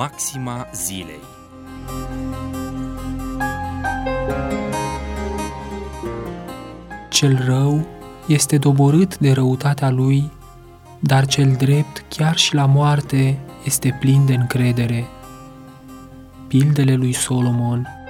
Maxima zilei. Cel rău este doborât de răutatea lui, dar cel drept, chiar și la moarte, este plin de încredere. Pildele lui Solomon.